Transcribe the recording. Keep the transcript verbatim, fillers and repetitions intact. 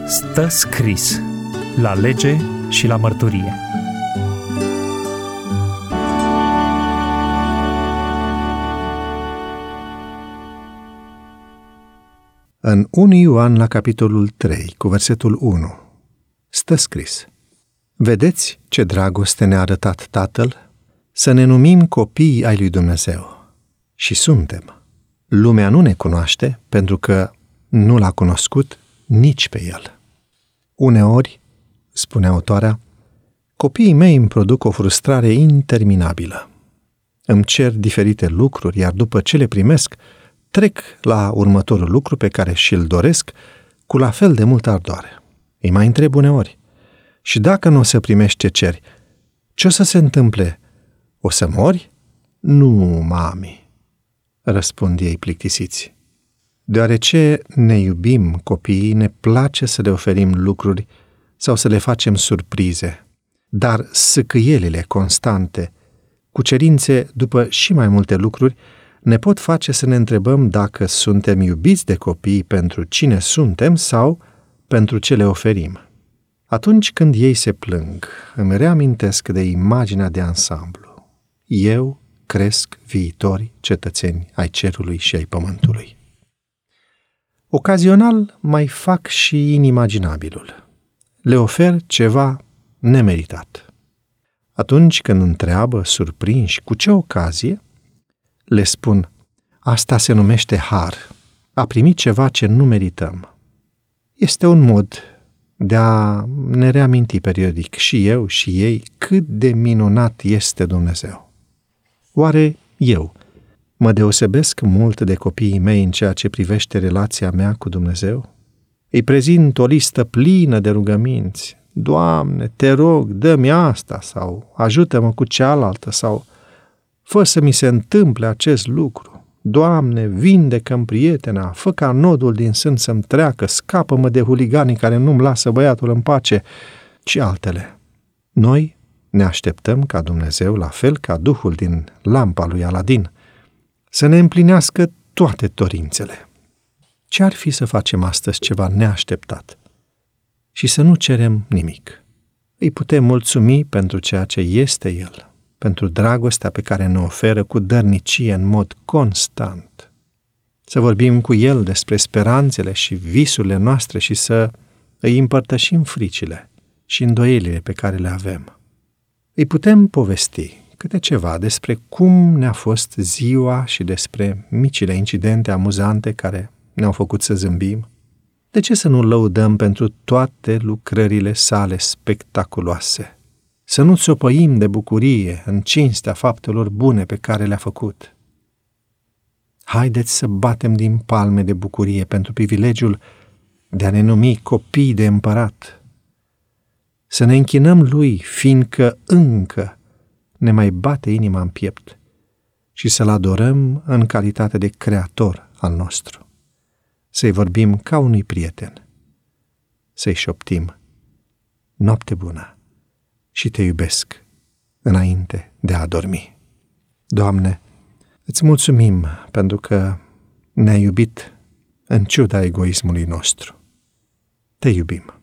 Stă scris la lege și la mărturie. În unu Ioan, la capitolul trei, cu versetul unu, stă scris: Vedeți ce dragoste ne-a arătat Tatăl? Să ne numim copii ai lui Dumnezeu. Și suntem. Lumea nu ne cunoaște pentru că nu l-a cunoscut nici pe El. Uneori, spune autoarea, copiii mei îmi produc o frustrare interminabilă. Îmi cer diferite lucruri, iar după ce le primesc, trec la următorul lucru pe care și-l doresc cu la fel de multă ardoare. Îi mai întreb uneori: și dacă nu o să primești ce ceri, ce o să se întâmple? O să mori? Nu, mami, răspund ei plictisiți. Deoarece ne iubim copiii, ne place să le oferim lucruri sau să le facem surprize, dar sâcâielile constante, cu cerințe după și mai multe lucruri, ne pot face să ne întrebăm dacă suntem iubiți de copii pentru cine suntem sau pentru ce le oferim. Atunci când ei se plâng, îmi reamintesc de imaginea de ansamblu. Eu cresc viitori cetățeni ai cerului și ai pământului. Ocazional mai fac și inimaginabilul. Le ofer ceva nemeritat. Atunci când întreabă, surprinși, cu ce ocazie, le spun: asta se numește har, a primit ceva ce nu merităm. Este un mod de a ne reaminti periodic, și eu și ei, cât de minunat este Dumnezeu. Oare eu mă deosebesc mult de copiii mei în ceea ce privește relația mea cu Dumnezeu? Îi prezint o listă plină de rugăminți: Doamne, te rog, dă-mi asta, sau ajută-mă cu cealaltă, sau fă să mi se întâmple acest lucru. Doamne, vindecă-mi prietena, fă ca nodul din sân să-mi treacă, scapă-mă de huliganii care nu-mi lasă băiatul în pace, și altele. Noi ne așteptăm ca Dumnezeu, la fel ca duhul din lampa lui Aladin, să ne împlinească toate dorințele. Ce ar fi să facem astăzi ceva neașteptat și să nu cerem nimic? Îi putem mulțumi pentru ceea ce este El, pentru dragostea pe care ne oferă cu dărnicie în mod constant. Să vorbim cu El despre speranțele și visurile noastre și să îi împărtășim fricile și îndoielile pe care le avem. Îi putem povesti câte ceva despre cum ne-a fost ziua și despre micile incidente amuzante care ne-au făcut să zâmbim. De ce să nu lăudăm pentru toate lucrările sale spectaculoase? Să nu țopăim de bucurie în cinstea faptelor bune pe care le-a făcut. Haideți să batem din palme de bucurie pentru privilegiul de a ne numi copii de împărat. Să ne închinăm Lui, fiindcă încă ne mai bate inima în piept, și să-L adorăm în calitate de Creator al nostru. Să-i vorbim ca unui prieten, să-i șoptim: noapte bună și te iubesc, înainte de a dormi. Doamne, îți mulțumim pentru că ne-ai iubit în ciuda egoismului nostru. Te iubim.